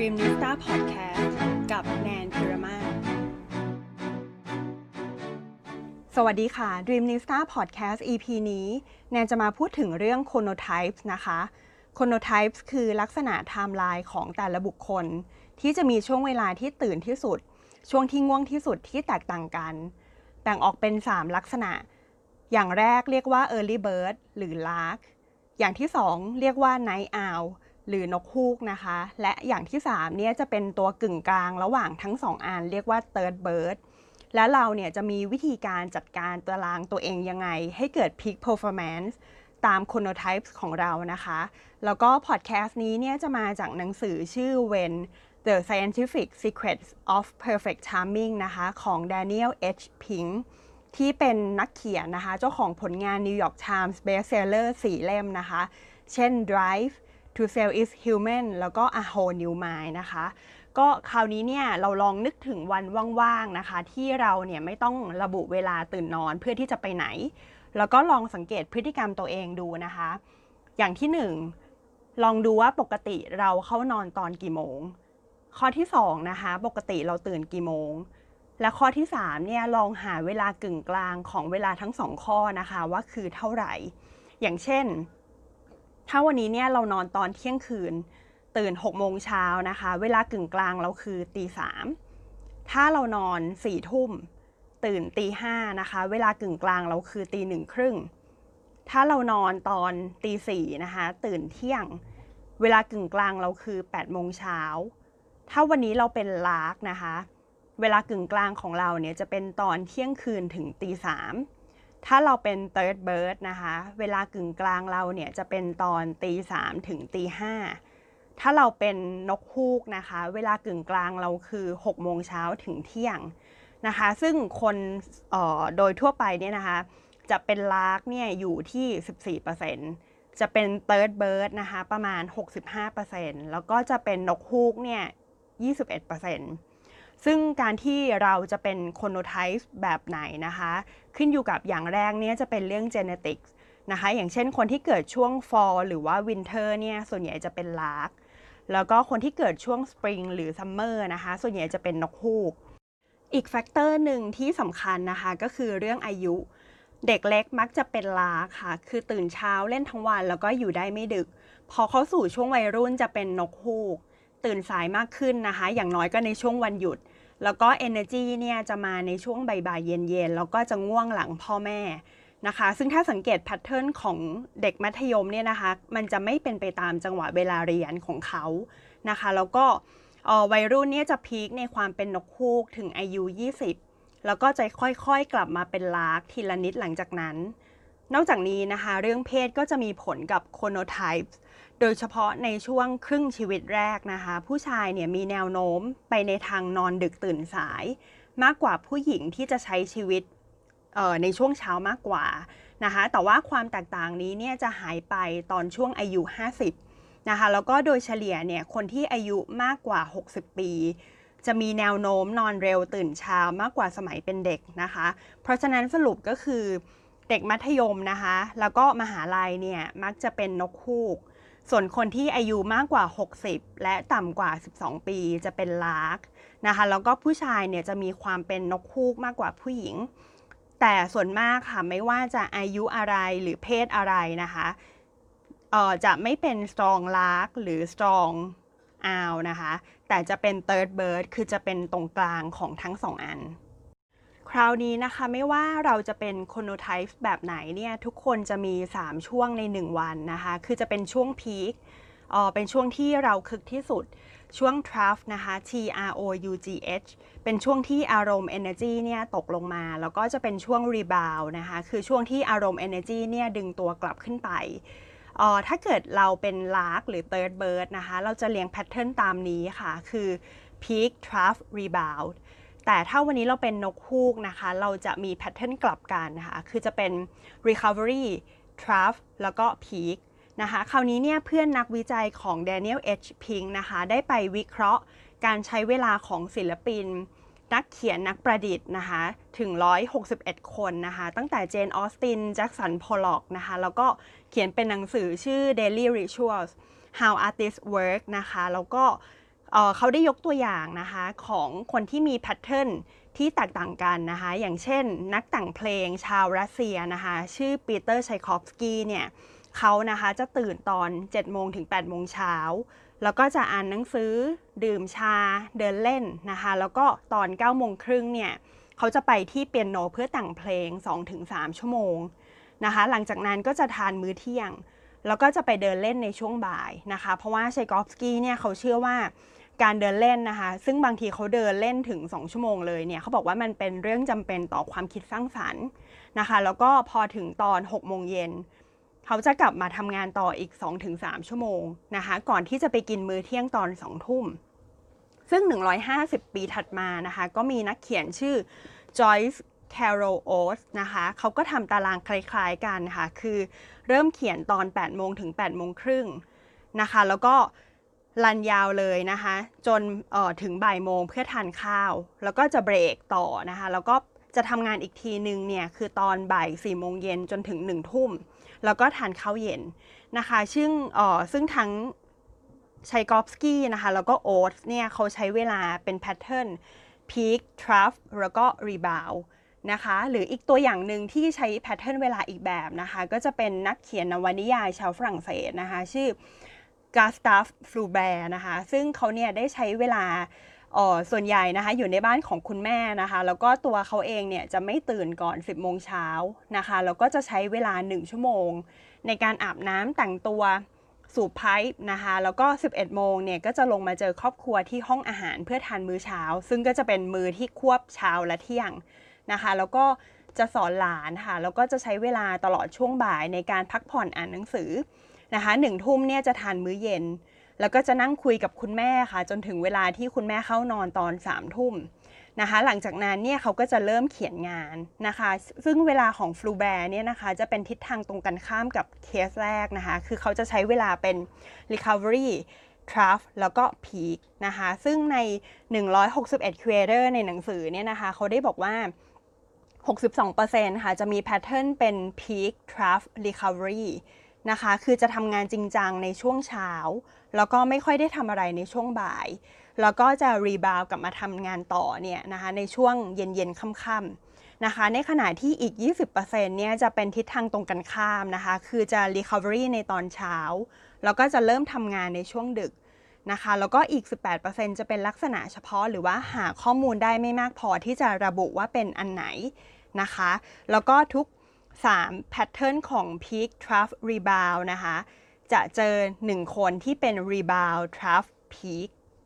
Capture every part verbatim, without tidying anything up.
Dreamnista Podcast กับแนนพิรมาศสวัสดีค่ะ Dreamnista Podcast อี พี นี้แนนจะมาพูดถึงเรื่อง Chronotypes นะคะ Chronotypes คือลักษณะไทม์ไลน์ของแต่ละบุคคลที่จะมีช่วงเวลาที่ตื่นที่สุดช่วงที่ง่วงที่สุดที่แตกต่างกันแบ่งออกเป็นสามลักษณะอย่างแรกเรียกว่า Early Bird หรือ Lark อย่างที่สองเรียกว่า Night Owl หรือนกฮูกนะคะและอย่างที่สามเนี่ยจะเป็นตัวกึ่งกลางระหว่างทั้งสองอันเรียกว่า Third Bird และเราเนี่ยจะมีวิธีการจัดการตารางตัวเองยังไงให้เกิด Peak Performance ตาม Chronotypes ของเรานะคะแล้วก็พอดแคสต์นี้เนี่ยจะมาจากหนังสือชื่อ When The Scientific Secrets of Perfect Timing นะคะของ Daniel H. Pink ที่เป็นนักเขียนนะคะเจ้าของผลงาน New York Times Bestseller สี่เล่มนะคะเช่น Drive To Sell is Human แล้วก็ A Whole New Mind นะคะก็คราวนี้เนี่ยเราลองนึกถึงวันว่างๆนะคะที่เราเนี่ยไม่ต้องระบุเวลาตื่นนอนเพื่อที่จะไปไหนแล้วก็ลองสังเกตพฤติกรรมตัวเองดูนะคะอย่างที่หนึ่งลองดูว่าปกติเราเข้านอนตอนกี่โมงข้อที่สองนะคะปกติเราตื่นกี่โมงและข้อที่สามเนี่ยลองหาเวลากึ่งกลางของเวลาทั้งสองข้อนะคะว่าคือเท่าไหร่อย่างเช่นถ้าวันนี้เนี่ยเรานอนตอนเที่ยงคืนตื่นหกโมงเช้านะคะเวลากึ่งกลางเราคือตีสามถ้าเรานอนสี่ทุ่มตื่นตีห้านะคะเวลากึ่งกลางเราคือตีหนึ่งครึ่งถ้าเรานอนตอนตีสี่นะคะตื่นเที่ยงเวลากึ่งกลางเราคือแปดโมงเช้าถ้าวันนี้เราเป็นลาร์กนะคะเวลากึ่งกลางของเราเนี่ยจะเป็นตอนเที่ยงคืนถึงตีสามถ้าเราเป็น third bird นะคะเวลากึ่งกลางเราเนี่ยจะเป็นตอนตีสามถึงตีห้าถ้าเราเป็นนกฮูกนะคะเวลากึ่งกลางเราคือหกโมงเช้าถึงเที่ยงนะคะซึ่งคนเอ่อโดยทั่วไปเนี่ยนะคะจะเป็นลาร์กเนี่ยอยู่ที่ สิบสี่เปอร์เซ็นต์ จะเป็น third bird นะคะประมาณ หกสิบห้าเปอร์เซ็นต์ แล้วก็จะเป็นนกฮูกเนี่ย ยี่สิบเอ็ดเปอร์เซ็นต์ ซึ่งการที่เราจะเป็น Chronotype แบบไหนนะคะขึ้นอยู่กับอย่างแรกเนี่ยจะเป็นเรื่อง Genetics นะคะอย่างเช่นคนที่เกิดช่วง Fall หรือว่า Winter เนี่ยส่วนใหญ่จะเป็น Lark แล้วก็คนที่เกิดช่วง Spring หรือ Summer นะคะส่วนใหญ่จะเป็นนกฮูกอีกแฟกเตอร์หนึ่งที่สำคัญนะคะก็คือเรื่องอายุเด็กเล็กมักจะเป็นลาค่ะคือตื่นเช้าเล่นทั้งวันแล้วก็อยู่ได้ไม่ดึกพอเข้าสู่ช่วงวัยรุ่นจะเป็นนกฮูกตื่นสายมากขึ้นนะคะอย่างน้อยก็ในช่วงวันหยุดแล้วก็ energy เนี่ยจะมาในช่วงบ่ายๆเย็นๆแล้วก็จะง่วงหลังพ่อแม่นะคะซึ่งถ้าสังเกตแพทเทิร์นของเด็กมัธยมเนี่ยนะคะมันจะไม่เป็นไปตามจังหวะเวลาเรียนของเขานะคะแล้วก็วัยรุ่นเนี่ยจะพีคในความเป็นนกฮูกถึงอายุยี่สิบแล้วก็จะค่อยๆกลับมาเป็นลาร์กทีละนิดหลังจากนั้นนอกจากนี้นะคะเรื่องเพศก็จะมีผลกับ Chronotypes โดยเฉพาะในช่วงครึ่งชีวิตแรกนะคะผู้ชายเนี่ยมีแนวโน้มไปในทางนอนดึกตื่นสายมากกว่าผู้หญิงที่จะใช้ชีวิตในช่วงเช้ามากกว่านะคะแต่ว่าความแตกต่างนี้เนี่ยจะหายไปตอนช่วงอายุห้าสิบนะคะแล้วก็โดยเฉลี่ยเนี่ยคนที่อายุมากกว่าหกสิบปีจะมีแนวโน้มนอนเร็วตื่นเช้ามากกว่าสมัยเป็นเด็กนะคะเพราะฉะนั้นสรุปก็คือเด็กมัธยมนะคะแล้วก็มหาลัยเนี่ยมักจะเป็นนกฮูกส่วนคนที่อายุมากกว่าหกสิบและต่ำกว่าสิบสองปีจะเป็นลาร์กนะคะแล้วก็ผู้ชายเนี่ยจะมีความเป็นนกฮูกมากกว่าผู้หญิงแต่ส่วนมากค่ะไม่ว่าจะอายุอะไรหรือเพศอะไรนะคะเอ่อจะไม่เป็น strong lark หรือ strong owl นะคะแต่จะเป็น third bird คือจะเป็นตรงกลางของทั้งสองอันคราวนี้นะคะไม่ว่าเราจะเป็น Chronotype แบบไหนเนี่ยทุกคนจะมีสามช่วงในหนึ่งวันนะคะคือจะเป็นช่วง peak เอ่อเป็นช่วงที่เราคึกที่สุดช่วง trough นะคะ T R O U G H เป็นช่วงที่อารมณ์ energy เนี่ยตกลงมาแล้วก็จะเป็นช่วง rebound นะคะคือช่วงที่อารมณ์ energy เนี่ยดึงตัวกลับขึ้นไปเอ่อถ้าเกิดเราเป็น lark หรือ third bird นะคะเราจะเรียงแพทเทิร์นตามนี้ค่ะคือ peak trough rebound แต่ถ้าวันนี้เราเป็นนกฮูกนะคะเราจะมีแพทเทิร์นกลับกันนะคะคือจะเป็น recovery trough แล้วก็ peak นะคะคราวนี้เนี่ยเพื่อนนักวิจัยของ Daniel H. Pink นะคะได้ไปวิเคราะห์การใช้เวลาของศิลปินนักเขียนนักประดิษฐ์นะคะถึงหนึ่งร้อยหกสิบเอ็ดคนนะคะตั้งแต่เจนออสตินแจ็คสันพอลล็อกนะคะแล้วก็เขียนเป็นหนังสือชื่อ Daily Rituals How Artists Work นะคะแล้วก็เอ่อเขาได้ยกตัวอย่างนะคะของคนที่มีแพทเทิร์นที่แตกต่างกันนะคะอย่างเช่นนักแต่งเพลงชาวรัสเซียนะคะชื่อปีเตอร์ชัยคอฟสกี้เนี่ยเขานะคะจะตื่นตอนเจ็ดโมงถึงแปดโมงเช้าแล้วก็จะอ่านหนังสือดื่มชาเดินเล่นนะคะแล้วก็ตอนเก้าโมงครึ่งเนี่ยเขาจะไปที่เปียโนเพื่อแต่งเพลง สองถึงสาม ชั่วโมงนะคะหลังจากนั้นก็จะทานมื้อเที่ยงแล้วก็จะไปเดินเล่นในช่วงบ่ายนะคะเพราะว่าชัยคอฟสกี้เนี่ยเขาเชื่อว่าการเดินเล่นนะคะซึ่งบางทีเขาเดินเล่นถึงสองชั่วโมงเลยเนี่ยเขาบอกว่ามันเป็นเรื่องจำเป็นต่อความคิดสร้างสรรค์นะคะแล้วก็พอถึงตอนหกโมงเย็นเขาจะกลับมาทำงานต่ออีก สองถึงสาม ชั่วโมงนะคะก่อนที่จะไปกินมื้อเที่ยงตอนสองทุ่มซึ่งหนึ่งร้อยห้าสิบปีถัดมานะคะก็มีนักเขียนชื่อ Joyce Carol Oates นะคะเขาก็ทำตารางคล้ายๆกันค่ะคือเริ่มเขียนตอนแปดโมงถึงแปดโมงครึ่งนะคะแล้วก็รันยาวเลยนะคะจนเอ่อถึงบ่ายโมงเพื่อทานข้าวแล้วก็จะเบรกต่อนะคะแล้วก็จะทำงานอีกทีนึงเนี่ยคือตอนบ่ายสี่โมงเย็นจนถึงหนึ่งทุ่มแล้วก็ทานข้าวเย็นนะคะซึ่งเอ่อซึ่งทั้งชัยคอฟสกี้นะคะแล้วก็โอ๊ตส์เนี่ยเขาใช้เวลาเป็นแพทเทิร์น peak trough แล้วก็ rebound นะคะหรืออีกตัวอย่างหนึ่งที่ใช้แพทเทิร์นเวลาอีกแบบนะคะก็จะเป็นนักเขียนนวนิยายชาวฝรั่งเศสนะคะชื่อกาสตาฟ ฟลูแบร์นะคะซึ่งเขาเนี่ยได้ใช้เวลาเอ่อส่วนใหญ่นะคะอยู่ในบ้านของคุณแม่นะคะแล้วก็ตัวเขาเองเนี่ยจะไม่ตื่นก่อนสิบโมงเช้านะคะแล้วก็จะใช้เวลาหนึ่งชั่วโมงในการอาบน้ำแต่งตัวสูบไพป์นะคะแล้วก็สิบเอ็ดโมงเนี่ยก็จะลงมาเจอครอบครัวที่ห้องอาหารเพื่อทานมื้อเช้าซึ่งก็จะเป็นมื้อที่ควบเช้าและเที่ยงนะคะแล้วก็จะสอนหลานค่ะแล้วก็จะใช้เวลาตลอดช่วงบ่ายในการพักผ่อนอ่านหนังสือนะคะหนึ่งทุ่มเนี่ยจะทานมื้อเย็นแล้วก็จะนั่งคุยกับคุณแม่ค่ะจนถึงเวลาที่คุณแม่เข้านอนตอนสามทุ่มนะคะหลังจากนั้นเนี่ยเขาก็จะเริ่มเขียนงานนะคะซึ่งเวลาของฟลูแบร์เนี่ยนะคะจะเป็นทิศทางตรงกันข้ามกับเคสแรกนะคะคือเขาจะใช้เวลาเป็น recovery trough แล้วก็ peak นะคะซึ่งในหนึ่งร้อยหกสิบเอ็ด creator ในหนังสือเนี่ยนะคะเขาได้บอกว่า หกสิบสองเปอร์เซ็นต์ ค่ะจะมีแพทเทิร์นเป็น peak trough recovery นะคะคือจะทำงานจริงจังในช่วงเช้าแล้วก็ไม่ค่อยได้ทำอะไรในช่วงบ่ายแล้วก็จะรีบาวกลับมาทำงานต่อเนี่ยนะคะในช่วงเย็นๆค่ำๆนะคะในขณะที่อีก ยี่สิบเปอร์เซ็นต์ เนี่ยจะเป็นทิศทางตรงกันข้ามนะคะคือจะ recovery ในตอนเช้าแล้วก็จะเริ่มทำงานในช่วงดึกนะคะแล้วก็อีก สิบแปดเปอร์เซ็นต์ จะเป็นลักษณะเฉพาะหรือว่าหาข้อมูลได้ไม่มากพอที่จะระบุว่าเป็นอันไหนนะคะแล้วก็ทุกสามแพทเทิร์นของ peak trough rebound นะคะจะเจอหนึ่งคนที่เป็น rebound trough peak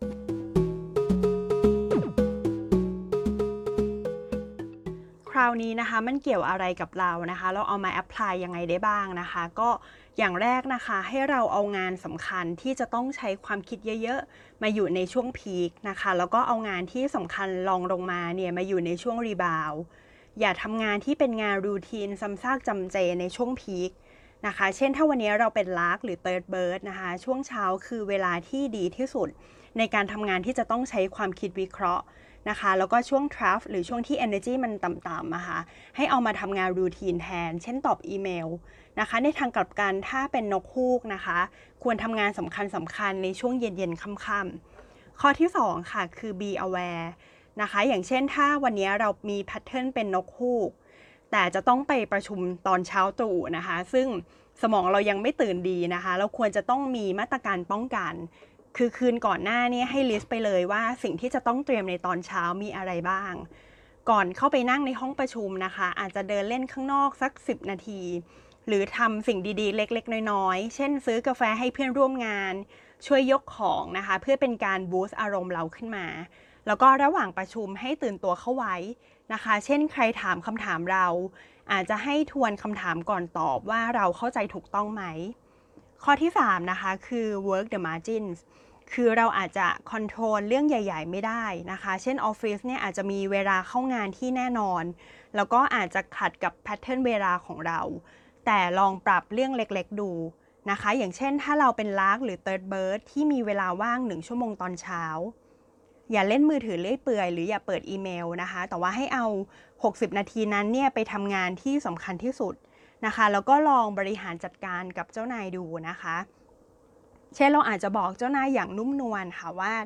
คราวนี้นะคะมันเกี่ยวอะไรกับเรานะคะเราเอามาแอพพลายยังไงได้บ้างนะคะก็อย่างแรกนะคะให้เราเอางานสำคัญที่จะต้องใช้ความคิดเยอะๆมาอยู่ในช่วงพีคนะคะแล้วก็เอางานที่สำคัญรองลงมาเนี่ยมาอยู่ในช่วงรีบาวด์อย่าทำงานที่เป็นงานรูทีนซ้ำซากจำเจในช่วงพีคนะคะเช่นถ้าวันนี้เราเป็นลาร์กหรือเติร์ดเบิร์ดนะคะช่วงเช้าคือเวลาที่ดีที่สุดในการทำงานที่จะต้องใช้ความคิดวิเคราะห์นะคะแล้วก็ช่วงทรัฟหรือช่วงที่ energy มันต่ำๆนะคะให้เอามาทำงานรูทีนแทนเช่นตอบอีเมลนะคะในทางกลับกันถ้าเป็นนกฮูกนะคะควรทำงานสำคัญสำคัญในช่วงเย็นๆค่ำๆข้อที่สองค่ะคือ be aware นะคะอย่างเช่นถ้าวันนี้เรามีแพทเทิร์นเป็นนกฮูกแต่จะต้องไปประชุมตอนเช้าตรู่นะคะซึ่งสมองเรายังไม่ตื่นดีนะคะเราควรจะต้องมีมาตรการป้องกันคือคืนก่อนหน้านี้ให้ลิสต์ไปเลยว่าสิ่งที่จะต้องเตรียมในตอนเช้ามีอะไรบ้างก่อนเข้าไปนั่งในห้องประชุมนะคะอาจจะเดินเล่นข้างนอกสักสิบนาทีหรือทำสิ่งดีๆเล็กๆน้อยๆเช่นซื้อกาแฟให้เพื่อนร่วมงานช่วยยกของนะคะเพื่อเป็นการบูสต์อารมณ์เราขึ้นมาแล้วก็ระหว่างประชุมให้ตื่นตัวเข้าไว้นะคะเช่นใครถามคำถามเราอาจจะให้ทวนคำถามก่อนตอบว่าเราเข้าใจถูกต้องไหมข้อที่สามนะคะคือ work the margins คือเราอาจจะคอนโทรลเรื่องใหญ่ๆไม่ได้นะคะเช่นออฟฟิศเนี่ยอาจจะมีเวลาเข้างานที่แน่นอนแล้วก็อาจจะขัดกับแพทเทิร์นเวลาของเราแต่ลองปรับเรื่องเล็กๆดูนะคะอย่างเช่นถ้าเราเป็นลาร์กหรือเติร์ดเบิร์ดที่มีเวลาว่างหนึ่งชั่วโมงตอนเช้าอย่าเล่นมือถือเลื่อยเปื่อยหรืออย่าเปิดอีเมลนะคะแต่ว่าให้เอาหกสิบนาทีนั้นเนี่ยไปทำงานที่สำคัญที่สุดนะคะแล้วก็ลองบริหารจัดการกับเจ้านายดูนะคะเช่นเราอาจจะบอกเจ้านายอย่างนุ่มนวลค่ะว่า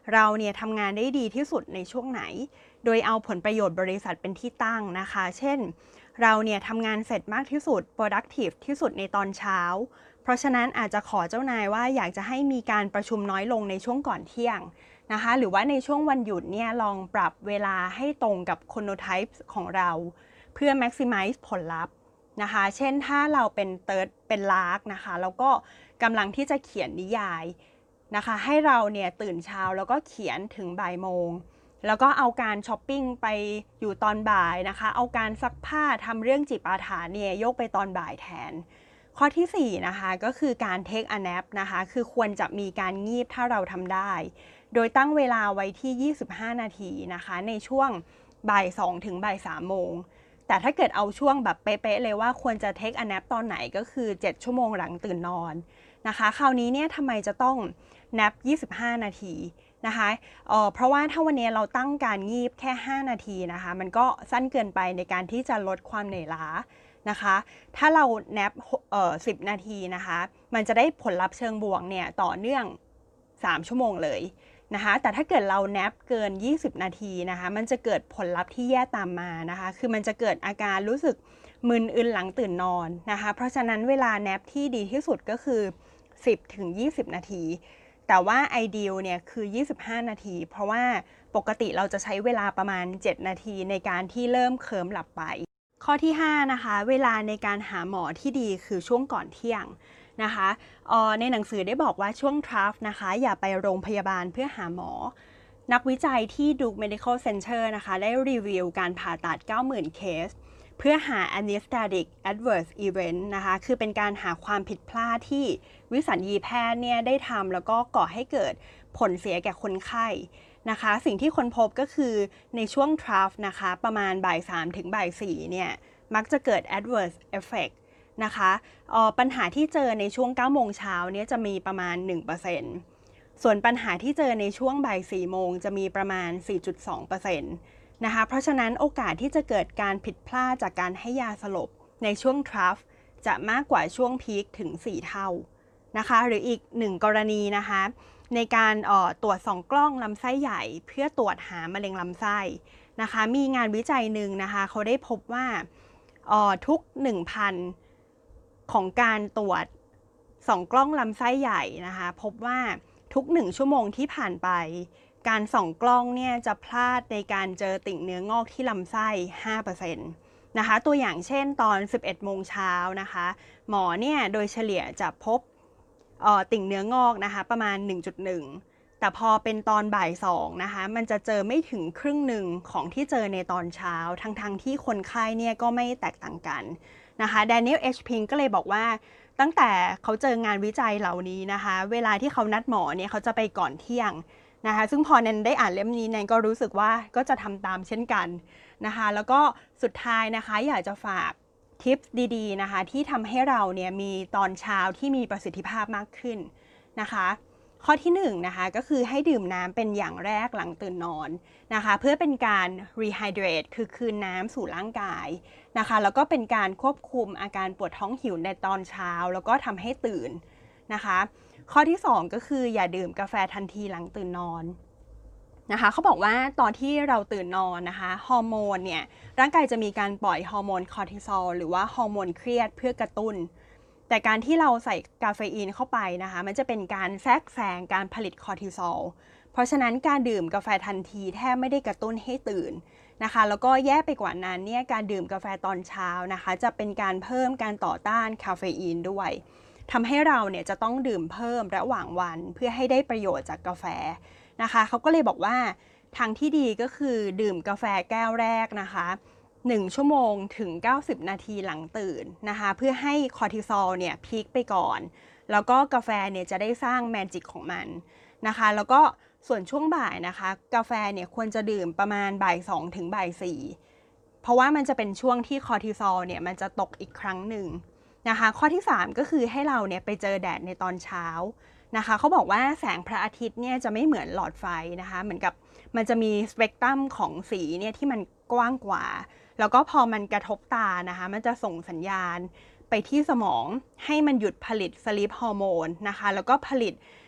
เราเนี่ยทำงานได้ดีที่สุดในช่วงไหนโดยเอาผลประโยชน์บริษัทเป็นที่ตั้งนะคะเช่นเราเนี่ยทำงานเสร็จมากที่สุด productive ที่สุดในตอนเช้าเพราะฉะนั้นอาจจะขอเจ้านายว่าอยากจะให้มีการประชุมน้อยลงในช่วงก่อนเที่ยงนะคะหรือว่าในช่วงวันหยุดเนี่ยลองปรับเวลาให้ตรงกับ chronotype ของเราเพื่อ maximize ผลลัพธ์นะคะเช่นถ้าเราเป็น third เป็น lark นะคะแล้วก็กำลังที่จะเขียนนิยายนะคะให้เราเนี่ยตื่นเช้าแล้วก็เขียนถึงบ่ายโมงแล้วก็เอาการช้อปปิ้งไปอยู่ตอนบ่ายนะคะเอาการซักผ้าทำเรื่องจิปาถะเนี่ยยกไปตอนบ่ายแทนข้อที่สี่นะคะก็คือการ take a nap นะคะคือควรจะมีการงีบถ้าเราทำได้โดยตั้งเวลาไว้ที่ยี่สิบห้านาทีนะคะในช่วงบ่ายสองถึงบ่ายสามโมงแต่ถ้าเกิดเอาช่วงแบบเป๊ะๆเลยว่าควรจะ take a nap ตอนไหนก็คือเจ็ดชั่วโมงหลังตื่นนอนนะคะคราวนี้เนี่ยทำไมจะต้อง nap ยี่สิบห้านาทีนะคะเอ่อเพราะว่าถ้าวันนี้เราตั้งการงีบแค่ห้านาทีนะคะมันก็สั้นเกินไปในการที่จะลดความเหนื่อยล้านะคะถ้าเรา nap เอ่อสิบนาทีนะคะมันจะได้ผลลัพธ์เชิงบวกเนี่ยต่อเนื่องสามชั่วโมงเลยนะคะแต่ถ้าเกิดเรา nap เกินยี่สิบนาทีนะคะมันจะเกิดผลลัพธ์ที่แย่ตามมานะคะคือมันจะเกิดอาการรู้สึกมึนอึนหลังตื่นนอนนะคะเพราะฉะนั้นเวลา nap ที่ดีที่สุดก็คือสิบถึงยี่สิบนาทีแต่ว่า ideal เนี่ยคือยี่สิบห้านาทีเพราะว่าปกติเราจะใช้เวลาประมาณเจ็ดนาทีในการที่เริ่มเคลิ้มหลับไปข้อที่ห้านะคะเวลาในการหาหมอที่ดีคือช่วงก่อนเที่ยงนะคะในหนังสือได้บอกว่าช่วงทราฟนะคะอย่าไปโรงพยาบาลเพื่อหาหมอนักวิจัยที่ Duke Medical Center นะคะได้รีวิวการผ่าตัด เก้าหมื่น เคสเพื่อหา anesthetic adverse event นะคะคือเป็นการหาความผิดพลาดที่วิสัญญีแพทย์เนี่ยได้ทำแล้วก็ก่อให้เกิดผลเสียแก่คนไข้นะคะสิ่งที่ค้นพบก็คือในช่วงทราฟนะคะประมาณบ่ายสามถึงบ่ายสี่เนี่ยมักจะเกิด adverse effect นะคะปัญหาที่เจอในช่วงเก้าโมงเช้าเนี่ยจะมีประมาณ หนึ่งเปอร์เซ็นต์ ส่วนปัญหาที่เจอในช่วงบ่ายสี่โมงจะมีประมาณ สี่จุดสองเปอร์เซ็นต์ นะคะเพราะฉะนั้นโอกาสที่จะเกิดการผิดพลาดจากการให้ยาสลบในช่วงทราฟจะมากกว่าช่วงพีคถึงสี่เท่านะคะหรืออีกหนึ่งกรณีนะคะในการตรวจส่องกล้องลำไส้ใหญ่เพื่อตรวจหามะเร็งลำไส้นะคะมีงานวิจัยหนึ่งนะคะเขาได้พบว่าทุก หนึ่งพัน ของการตรวจส่องกล้องลำไส้ใหญ่นะคะพบว่าทุกหนึ่งชั่วโมงที่ผ่านไปการส่องกล้องเนี่ยจะพลาดในการเจอติ่งเนื้องอกที่ลำไส้ ห้าเปอร์เซ็นต์ นะคะตัวอย่างเช่นตอน สิบเอ็ดโมงเช้านะคะหมอเนี่ยโดยเฉลี่ยจะพบติ่งเนื้องอกนะคะประมาณ หนึ่งจุดหนึ่ง แต่พอเป็นตอนบ่ายสองนะคะมันจะเจอไม่ถึงครึ่งหนึ่งของที่เจอในตอนเช้าทั้งๆ ท, ที่คนไข้เนี่ยก็ไม่แตกต่างกันนะคะ Daniel H. Pink ก็เลยบอกว่าตั้งแต่เขาเจองานวิจัยเหล่านี้นะคะเวลาที่เขานัดหมอเนี่ยเขาจะไปก่อนเที่ยงนะคะซึ่งพอแนนได้อ่านเล่มนี้แนนก็รู้สึกว่าก็จะทำตามเช่นกันนะคะแล้วก็สุดท้ายนะคะอยากจะฝากทิปดีๆนะคะที่ทำให้เราเนี่ยมีตอนเช้าที่มีประสิทธิภาพมากขึ้นนะคะข้อที่หนึ่งนะคะก็คือให้ดื่มน้ำเป็นอย่างแรกหลังตื่นนอนนะคะเพื่อเป็นการ rehydrate คือคืนน้ำสู่ร่างกายนะคะแล้วก็เป็นการควบคุมอาการปวดท้องหิวในตอนเช้าแล้วก็ทำให้ตื่นนะคะข้อที่สองก็คืออย่าดื่มกาแฟทันทีหลังตื่นนอนนะคะเขาบอกว่าตอนที่เราตื่นนอนนะคะฮอร์โมนเนี่ยร่างกายจะมีการปล่อยฮอร์โมนคอร์ติซอลหรือว่าฮอร์โมนเครียดเพื่อกระตุ้นแต่การที่เราใส่กาเฟอีนเข้าไปนะคะมันจะเป็นการแทรกแซงการผลิตคอร์ติซอลเพราะฉะนั้นการดื่มกาแฟทันทีแทบไม่ได้กระตุ้นให้ตื่นนะคะแล้วก็แย่ไปกว่านั้นเนี่ยการดื่มกาแฟตอนเช้านะคะจะเป็นการเพิ่มการต่อต้านคาเฟอีนด้วยทำให้เราเนี่ยจะต้องดื่มเพิ่มระหว่างวันเพื่อให้ได้ประโยชน์จากกาแฟนะคะเขาก็เลยบอกว่าทางที่ดีก็คือดื่มกาแฟแก้วแรกนะคะหนึ่งชั่วโมงถึงเก้าสิบนาทีหลังตื่นนะคะเพื่อให้คอร์ติซอลเนี่ยพีคไปก่อนแล้วก็กาแฟเนี่ยจะได้สร้างแมจิกของมันนะคะแล้วก็ส่วนช่วงบ่ายนะคะกาแฟเนี่ยควรจะดื่มประมาณบ่ายสองถึงบ่ายสี่เพราะว่ามันจะเป็นช่วงที่คอร์ติซอลเนี่ยมันจะตกอีกครั้งหนึ่งนะคะข้อที่สามก็คือให้เราเนี่ยไปเจอแดดในตอนเช้านะคะเขาบอกว่าแสงพระอาทิตย์เนี่ยจะไม่เหมือนหลอดไฟนะคะเหมือนกับมันจะมีสเปกตรัมของสีเนี่ยที่มันกว้างกว่าแล้วก็พอมันกระทบตานะคะมันจะส่งสัญญาณไปที่สมองให้มันหยุดผลิตสลีปฮอร์โมนนะคะแล้วก็ผลิต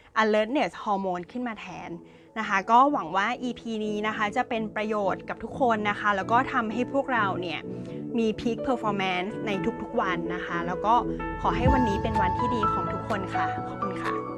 alertness hormone ขึ้นมาแทนนะคะก็หวังว่า อี พี นี้นะคะจะเป็นประโยชน์กับทุกคนนะคะแล้วก็ทำให้พวกเราเนี่ยมี peak performance ในทุกๆวันนะคะแล้วก็ขอให้วันนี้เป็นวันที่ดีของทุกคนค่ะขอบคุณค่ะ